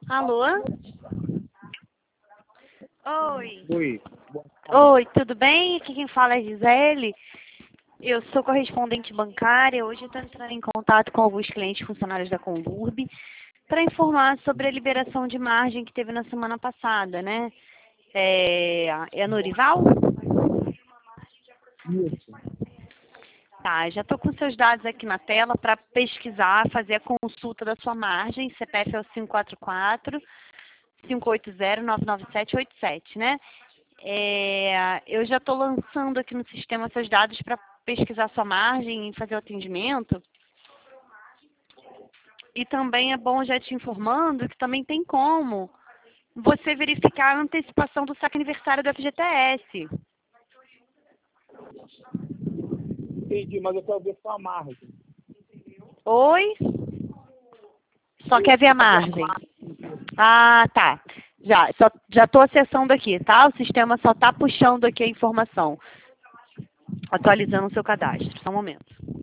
Alô? Oi. Oi. Oi, tudo bem? Aqui quem fala é Gisele. Eu sou correspondente bancária. Hoje eu estou entrando em contato com alguns clientes funcionários da Conlurb para informar sobre a liberação de margem que teve na semana passada, né? É a Norival? Isso. Tá, já estou com seus dados aqui na tela para pesquisar, fazer a consulta da sua margem. CPF é o 544-580-99787, né? Eu já estou lançando aqui no sistema seus dados para pesquisar sua margem e fazer o atendimento. E também é bom já te informando que também tem como você verificar a antecipação do saque aniversário do FGTS. Entendi, mas eu quero ver só a margem. Oi? Só quer ver a margem? Ah, tá. Já estou acessando aqui, tá? O sistema só está puxando aqui a informação. Atualizando o seu cadastro. Só um momento.